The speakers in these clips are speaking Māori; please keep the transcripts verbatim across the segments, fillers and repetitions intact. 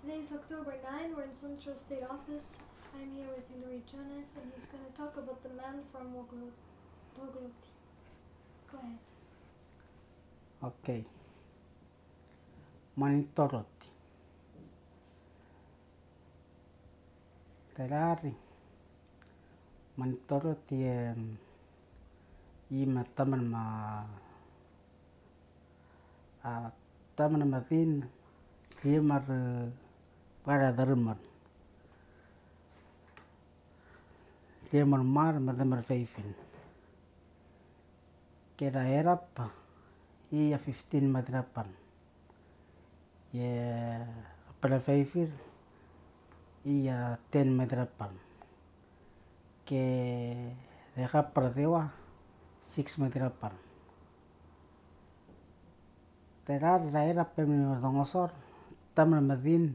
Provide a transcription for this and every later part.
Today's October ninth, we're in Central State Office. I'm here with Hilary Jonas, and he's going to talk about the man from Troglodyte. Go ahead. Okay. Manitoroti. Terari. Manitoroti e ima taman ma a taman ma thin tiemar para darman. Tiemar mar ma damar feifin. Kera erapa ia fifteen madrapan. Ye para feifin ia ten madrapan. Ke deja perdewa six madrapan. Terar ra era pemio dongosor taman madin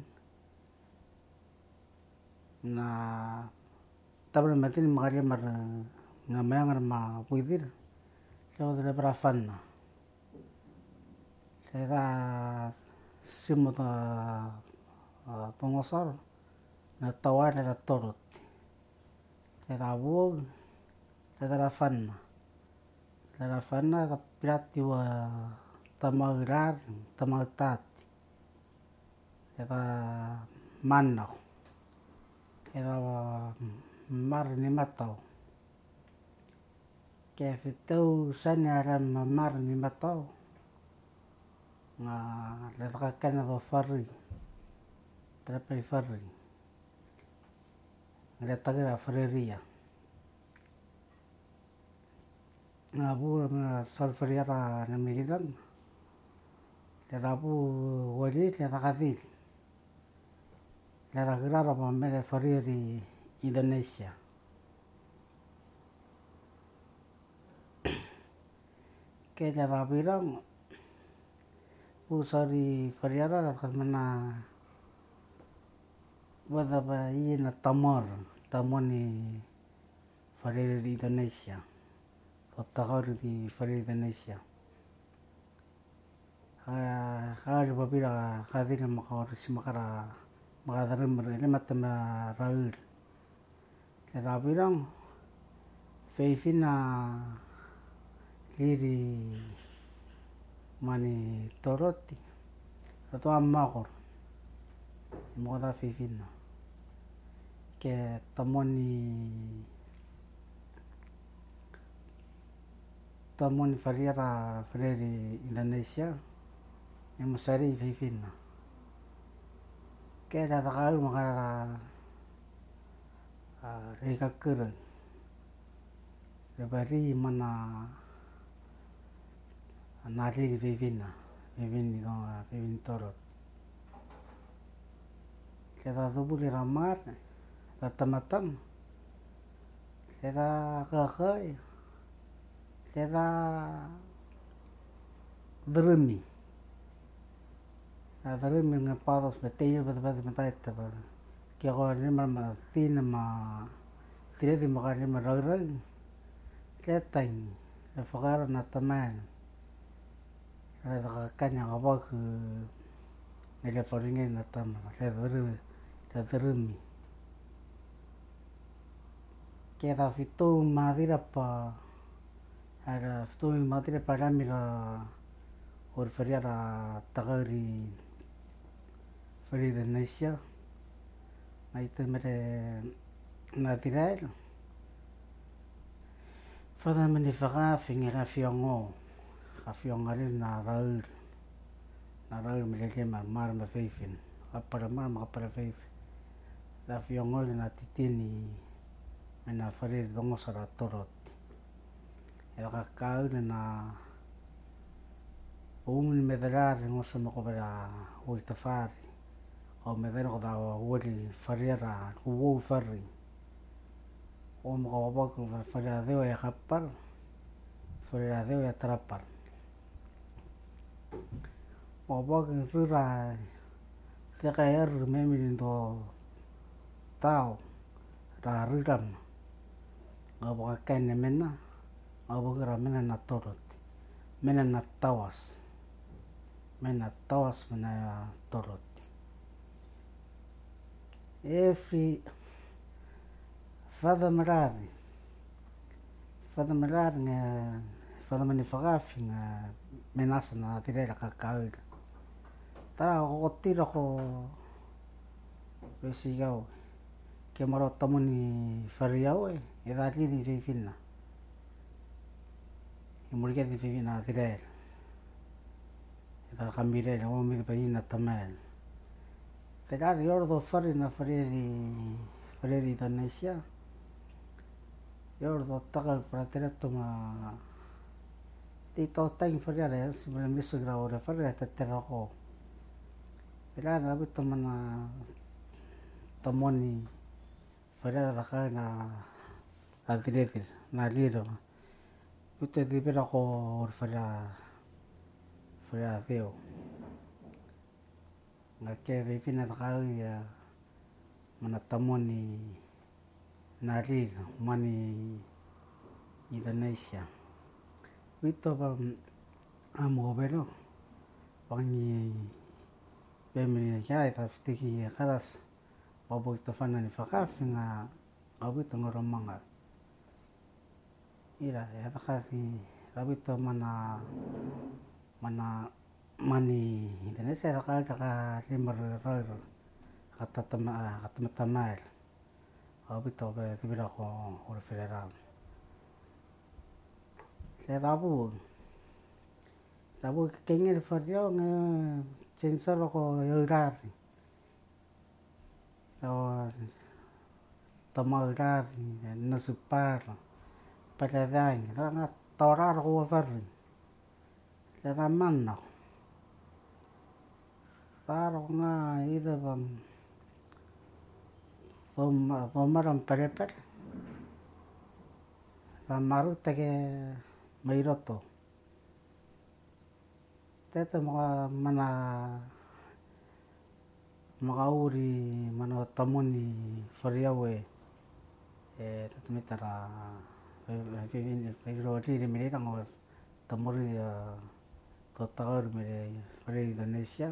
na taman madin magari mar na mayangar ma puidir so de brafanna se da simo da dongosor na tawar era torot se da bu se da fanna se da fanna da pirati wa tamagrar tamagtat era manno era mar ni matau ke fitou sanara mar ni matau nga le kana do farri trape farri le tagra freria na bu na salfriera na miridan le dabu wali le dagadi le dagrara ma mere farri Indonesia. Ke la babirang usari fariara la kamana wada ba ina tamor tamoni farri Indonesia. Kotahor di farri Indonesia. Ha ha babira hadina makor simakara makadarim le matama raul. Kaya bilang feifina liri mani toroti atau amakor moda feifina ke tamoni tamoni fariara freri Indonesia yang mesari feifina ke ada takal makara reka keren rebari mana nari vivina vivini no vivin torot keda dubuli ramar tamatan keda kakai keda drumi drumi ngapados beteyo berbeda metaita que agora lembra ma fina ma tire de magar lembra ragra que tem a fogar na taman a da kanya gaba que ele faringe na tama le dru le drumi que da fito madira pa era fito madira para mira or feriara tagari feri de Indonesia aí também na tirar fada mani faga finge gafiongo gafiongo ali na raul na raul meleke mar mar ma feifin apara mar ma apara feif gafiongo na titini na fare dongo sara torot e ga kau na um medrar ngosa mo ko bara o tafari o me deno da wori fariera o farri o mo ba ko faria deo e kapar faria deo e trapar o ba ko rura se caer me mindo tao ra ruram o ba kan mena o ba ra mena na torot mena na tawas mena tawas mena torot every father marari father marari nga father mani whakafi nga menasa na tirera kakaura tara ko tira ko resi gau ke maro tamuni whariau e e da liri whiwhina i murike di whiwhina tirera e da kamirera o mi pa ina tamel te rari oro do whare na whareri whareri Indonesia e oro do taka para tera tuma ti tau taing whareare si mele misagra ora whare te tera ko te rari abu tamana tamoni whareara da kai na a diredir na liro ute di pera ko ora wharea wharea theo nga ke whiwhina da kai ia mana tamoni na liro mani Indonesia Wito pa amo vero pangi pemini kai ta fitiki karas babu ito fana ni whakafi nga awito ngoro manga ira e takasi awito mana mana mani Indonesia takai taka limar roiro katatama katamatamal awito be tibira ko ora federal se dabu dabu kengel fario nga censor ko yorari o tamarari no supar para dai nga torar ko farri se da manno taro nga ida bam Foma fomaram pereper Maru take Mairoto teta mga mana mga uri mana tamoni whariawe e tatumitara whairori re mere rango tamori ko taur mere whare Indonesia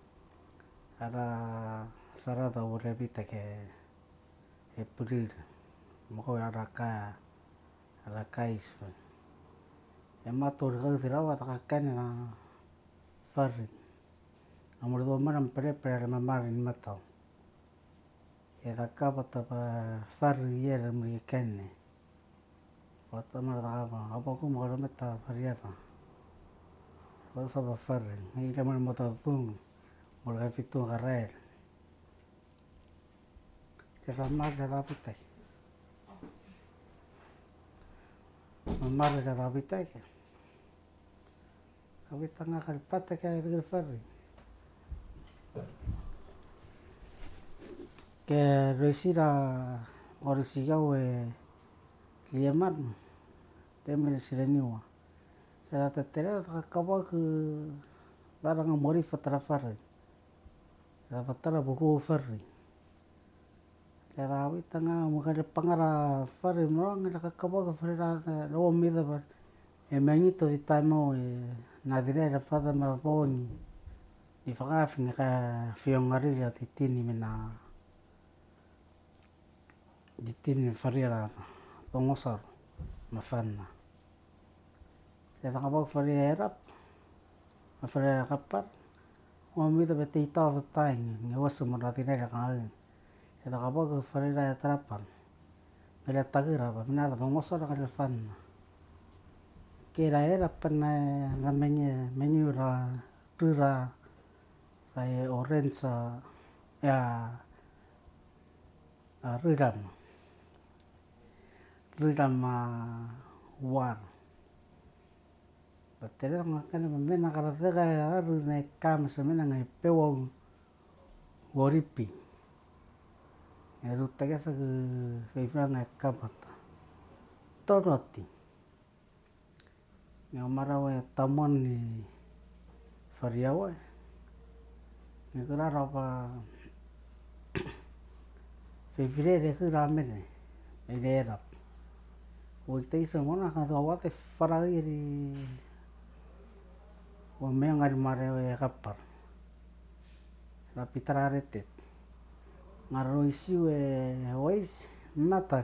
ara sarada ure bita ke e purir moko araka araka isu e matur ga dirawa ta kane na farri amor do maram pre pre ma mar ni mato e da kapa ta farri era mi kane pata mar da ba apo ko mo meta farriera ko sa ba farri ni ka mar mota fung mo ga fitu garrer te fa mar da putai Mamar da Davitai ke. Avita nga kalpata ke rir farri. Ke resira orisigau e liamar. Temel sireniwa. Sa ta tere ta kawa ku daranga mori fatara farri. Sa fatara buku farri. Kaya awita nga mga pangara whare mo nga kakawaka whare rā roa mida par e mangito i taimo e nā direra whada ma pōni i whakawhi nga ka whiongariri o te tini me nā di tini whare rā tongosaro ma whana kaya kakawaka whare e rap ma whare rā kapar o mida pe te i tāwa taingi nga wasu mo nā direra ka au e da kapa ko whare rai atrapan. Mele tagira pa, minara tongoso ra kare whanna. Ke ra era pana nga menye, menyu ra, rura, rai orenza, ea, ruram. Ruram war. Pa tere nga kane mena kara tega e aru ne kāmasa mena ngai pewa woripi. E ruta kesa ku whiwhanga e kapata. Toroti. Nga marawa e tamoni whariawa. Nga kurara pa whiwhirere ku rāmene. E reera. O i te isa mona ka tō wate wharairi. O mea ngari marewa e kapara. Ra pitara retet. ngaro isiu e ois matak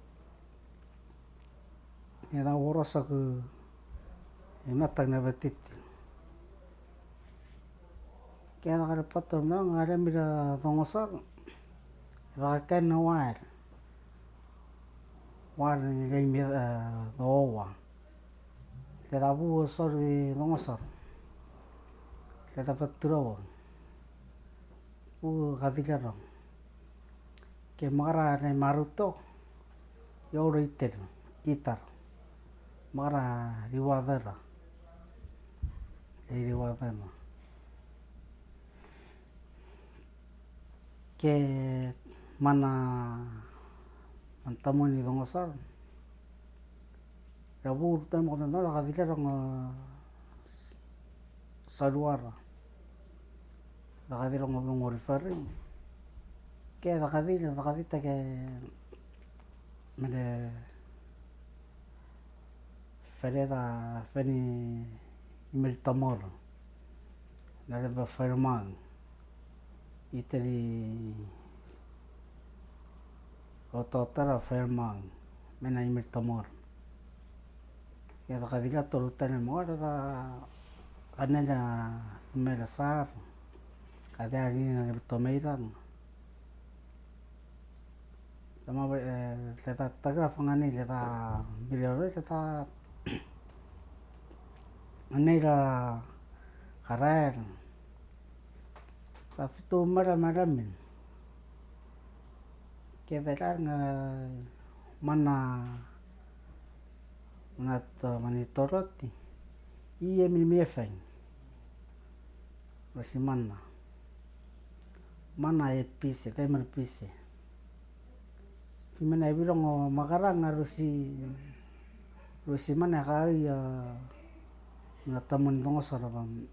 e da worosa ku e matak na batiti kaya nakarapato na ngara mira dongosar baka na war war ni rei mi doa se da bu sorri dongosar se da patro u gadilaro ke mara ne maruto yo reiter itar mara riwadara e riwadana ke mana antamoni dongosar ya bu tamo na la gadilaro nga saluara la gadilaro nga ngori fari ke la gadilaro la gadita ke mene fereda feni imel tamor na reba ferman iteri ototara ferman mena imel tamor ya la gadila tolutane mo da anena mera sar kada ni na tomeirang tama le ta tagra fangani le ta video le ta anera karar ta fitu mara mara min ke velar nga mana nato mani toroti i e mi mi feng Rasi mana mana e pise te mer pise Fimena e birongo makaranga rusi rusi mana ka ia na tamon dongo sara bam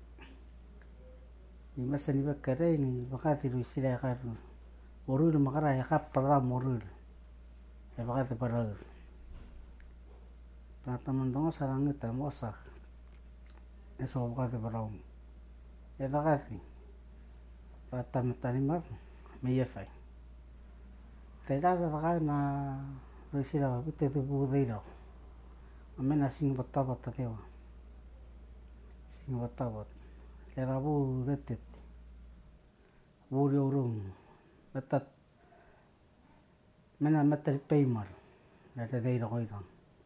i masa ni bakare ni bakati rusi la ka orul makara ya ka para morul e bakati para na tamon dongo sara ngita mosa eso bakati para e bakati pata matani mar me ye fai Tera da na rusira bute tu budeiro amena sing botaba tateo sing botaba tera bu retet bu yorum betat mena meter peimar na te deiro goiro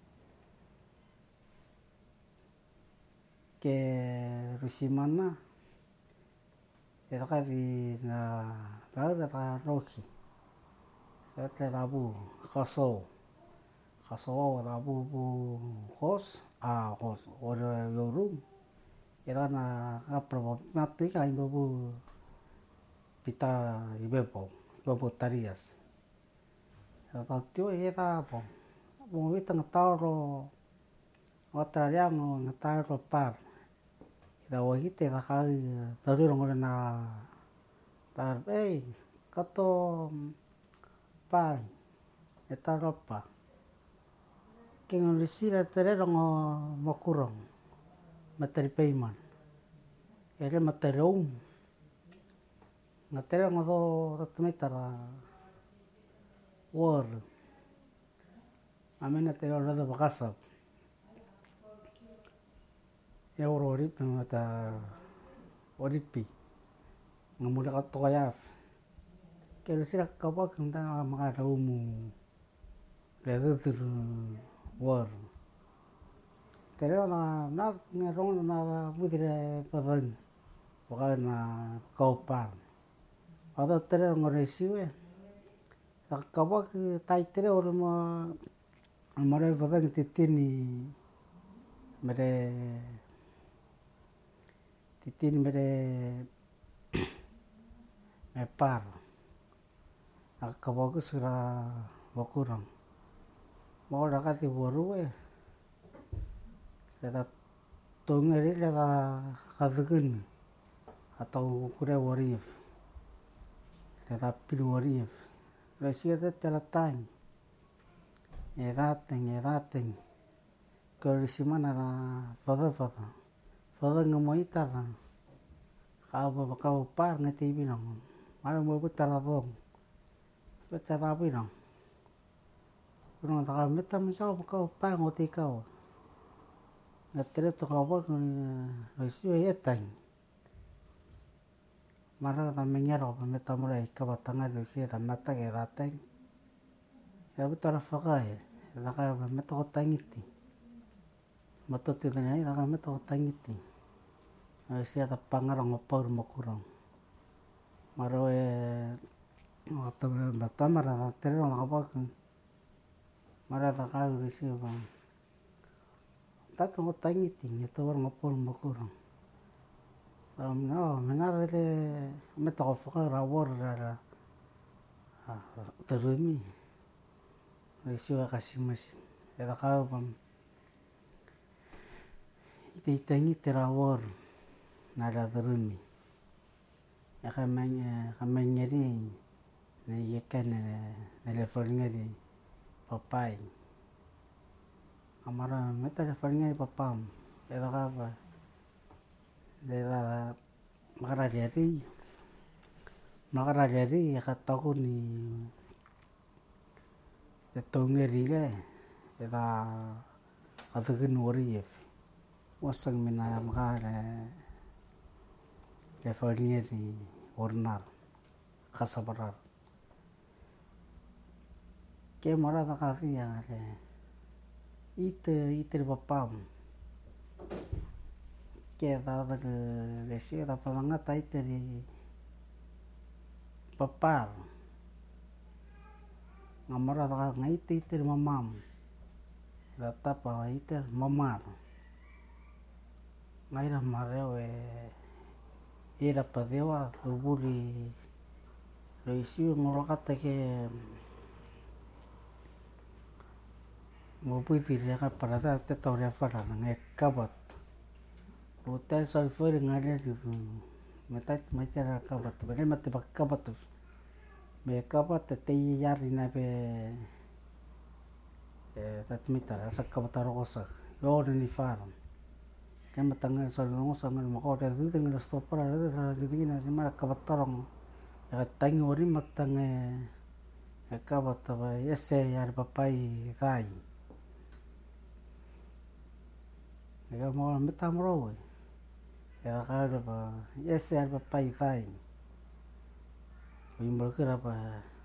ke rusimana era kavi na ra da roki Ete rabu kaso kaso rabu bu hos a hos ora yorum era na aprobo mati ka imbu pita ibebo bobo tarias ta tio era po mo vita ngatauro otra riamo ngatauro par da wahite da kai taruro ngona na tar ei kato pai e taropa ke ngorisira terero ngo mokurong materi peiman ere materom natero ngo do tatmetara war amena tero do bakasa eurori pemata oripi ngamula katoyaf Kero sira kawa kanta mga taumu ledo tur war Tero na na ngerong na budire pavan Waka na kaupan Ado tero ngoresiwe Kawa ki tai tere oro mo Amare pavan titini Mere Titini mere Me par Akabagus sira bakurang. Mau dakat ibu e. Kita tungeri kita katakan atau kure warif. Kita pilih warif. Rasia itu celatang. Edateng edateng. Kalau di mana ada foto-foto. Foto ngamoita lah. Kau kau par ngati binang. Malu mau putar abang. Peta tapino. Kuno taka meta mi kau kau pango te kau. Na tere to kau wa no sio etai. Mara ta menyero pa meta mura i ka batanga no sio ta mata ke datai. Ya butara fakai. Da ka meta ko tangiti. Mato te nei da ka meta ko tangiti. No sio ta pangara ngopor mokurong. Maro e Mata mata mara tere no apa kan. Mara ta ka ri si ba. Ta to tangiti ni to war ngopol mokuro. Um no menara le meta ko fa ra war ra. Ah, terumi. Ri si wa kasi mas. E da ka ba. Ite tangiti ra war na ra terumi. Ya ka men ka men yeri. Ne yekan ne le fornga di papai. Amara meta le fornga di papam. E da ka ba. De da makara jadi. Makara jadi ya kata ko ni. E tongeri le. E da atugin wori ef. Wasang mina makara le fornga di ornar. Kasabarar. Ke mara da ka fi ya le. Ite ite papam. Ke da da le si da fa nga ta ite di papar. Ngamara da nga ite ite mamam. Da tapa ite mamar. Ngaira mareo e ira padewa uburi lo isi ngorokata ke mo pui tiri ka parada te tore fara nge kabat. Hotel sal fere ngare di meta meta ra kabat. Bere mate ba kabat. Me kabat te yari na be e tat mita sa kabat ro kosa. Yo ni fara. Ke mata nga sal ngo sa ngal mo ko te du tenga stopara re sa di na ma kabat tarong. Ya tangi ori mata nge e kabat ba ese yar papai dai. Ya mo meta mro. Ya ka ro ba ese yar papai dai. Imbo kira pa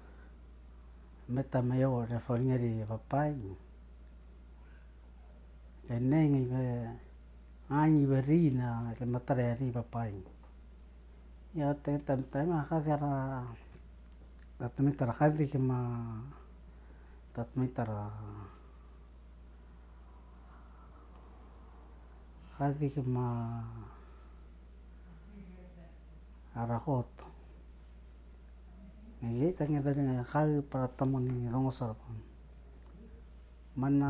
meta mayo re fornga di papai. E nengi be ani berina ke matare ri papai. Ya te tam tam ka ra tat mita ra ka ke ma tat mita ra Hadi ke ma arahot. Ngi tanya tanya kali para tamu ni rongosar. Mana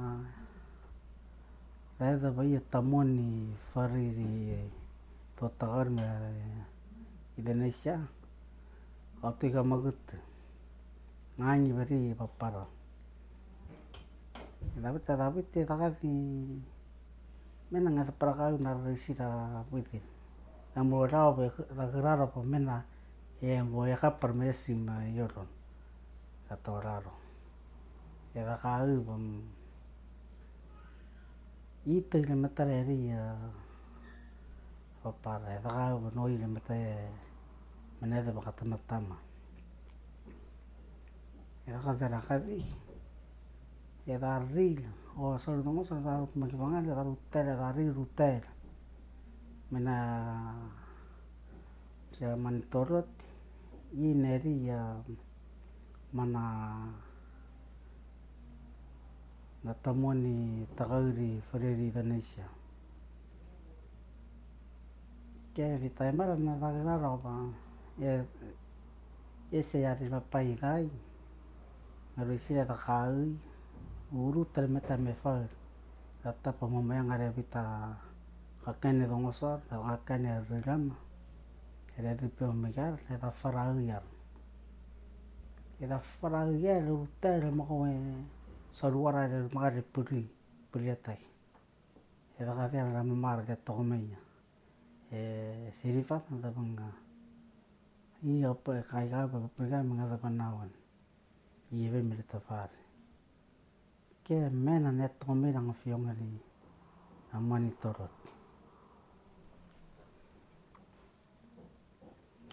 rada bai tamu ni fariri totagar me Indonesia. Atika magut. Ngani beri papara. Tapi tapi te takati mena nga para ka na resira within. Amo rao be la graro po mena e mo ya ka permesi ma yoron. Katoraro. Ya da ka u bom. Ite le matare ri ya papara da ka u no ile mata mena da ba ka matama. Ya ka da ka di. Ya da ri o so no so da ma ki vanga da rutel da ri rutel. Mena ya mantorot ineri ya mana na tamoni tagauri fereri Indonesia. Ke vita mara na da roba e ese ya ri papai dai. Na risira da kai uru tel meta me fa. Tata pa mama yang ada vita kakene dongosor da kakene rilama. Era di pe megar se da farau ya. Era farau ya lu tel mo ko e saruara de magari puri puriatai. Era ka dia la mamar de tomeia. E sirifa da banga. I apa kai ga pa pega menga da panawan. i ewe me le tawhare. Ke mena ne tonga me ranga whionga li a mani torot.